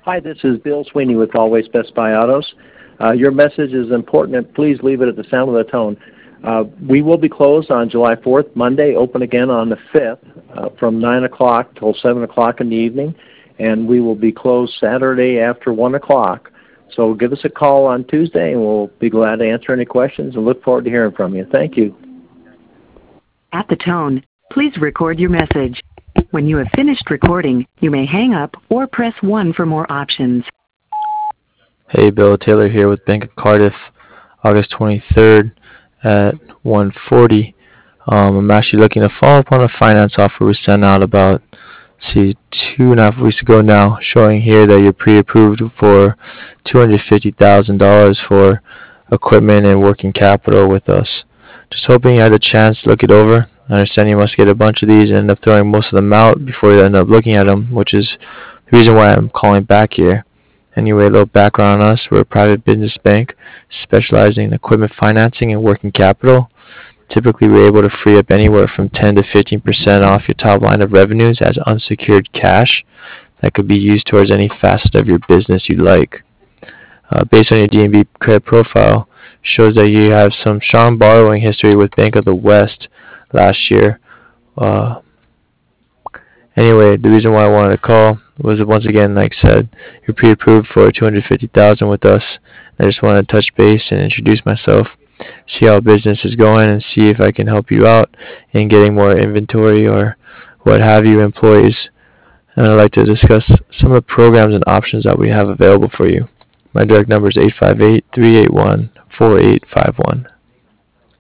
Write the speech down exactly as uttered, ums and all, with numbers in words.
Hi, this is Bill Sweeney with Always Best Buy Autos. Uh, your message is important, and please leave it at the sound of the tone. Uh, we will be closed on July fourth, Monday, open again on the fifth uh, from nine o'clock till seven o'clock in the evening, and we will be closed Saturday after one o'clock. So give us a call on Tuesday, and we'll be glad to answer any questions and look forward to hearing from you. Thank you. At the tone, please record your message. When you have finished recording, you may hang up or press one for more options. Hey, Bill Taylor here with Bank of Cardiff, August twenty-third at one forty. Um, I'm actually looking to follow up on a finance offer we sent out about, see, two and a half weeks ago now, showing here that you're pre-approved for two hundred fifty thousand dollars for equipment and working capital with us. Just hoping you had a chance to look it over. I understand you must get a bunch of these and end up throwing most of them out before you end up looking at them, which is the reason why I'm calling back here. Anyway, a little background on us. We're a private business bank specializing in equipment financing and working capital. Typically, we're able to free up anywhere from ten to fifteen percent off your top line of revenues as unsecured cash that could be used towards any facet of your business you'd like. Uh, based on your D and B credit profile, shows that you have some strong borrowing history with Bank of the West last year. Uh, anyway, the reason why I wanted to call was once again, like I said, you're pre-approved for two hundred fifty thousand dollars with us. I just want to touch base and introduce myself, see how business is going, and see if I can help you out in getting more inventory or what have you employees. And I'd like to discuss some of the programs and options that we have available for you. My direct number is eight five eight, three eight one, four eight five one.